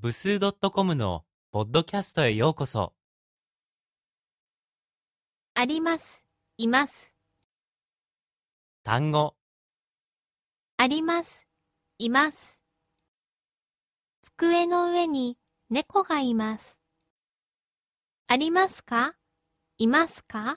部数 .com のポッドキャストへようこそ。 あります、います。 単語、 あります、います。机の上に猫がいます。ありますか、いますか。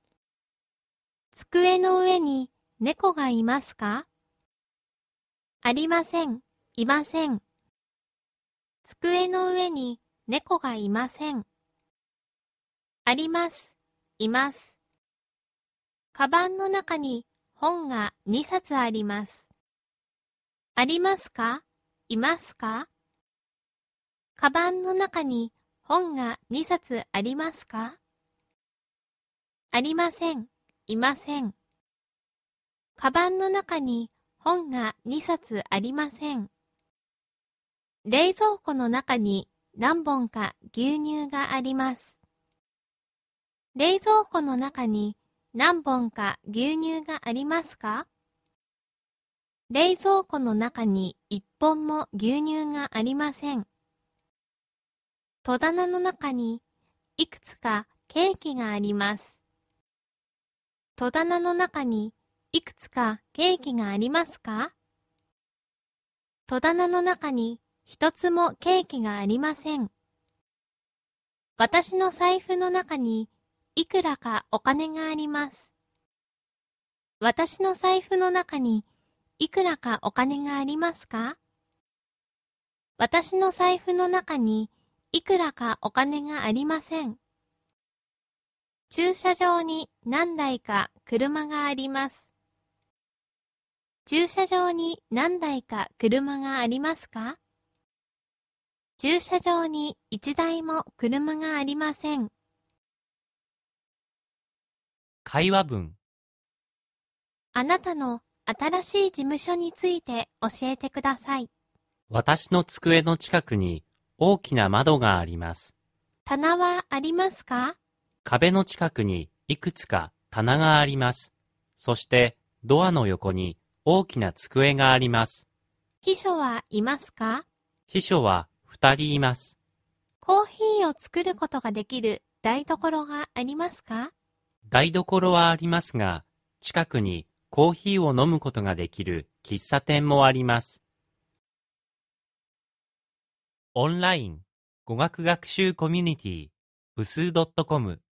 机の上に猫がいますか。ありません、いません。机の上に猫がいません。あります、います。カバンの中に本が2冊あります。ありますか、いますか。カバンの中に本が2冊ありますか。ありません、いません。カバンの中に本が2冊ありません。冷蔵庫の中に何本か牛乳があります。冷蔵庫の中に何本か牛乳がありますか。冷蔵庫の中に1本も牛乳がありません。戸棚の中にいくつかケーキがあります。戸棚の中にいくつかケーキがありますか。戸棚の中に一つもケーキがありません。私の財布の中にいくらかお金があります。私の財布の中にいくらかお金がありますか。私の財布の中にいくらかお金がありません。駐車場に何台か車があります。駐車場に何台か車がありますか。駐車場に1台も車がありません。 会話文、 あなたの新しい事務所について教えてください。 私の机の近くに大きな窓があります。 棚はありますか。 壁の近くにいくつか棚があります。そしてドアの横に大きな机があります。 秘書はいますか。 秘書は2人います。 コーヒーを作ることができる台所がありますか。 台所はありますが、近くにコーヒーを飲むことができる喫茶店もあります。オンライン語学学習コミュニティ部数 .com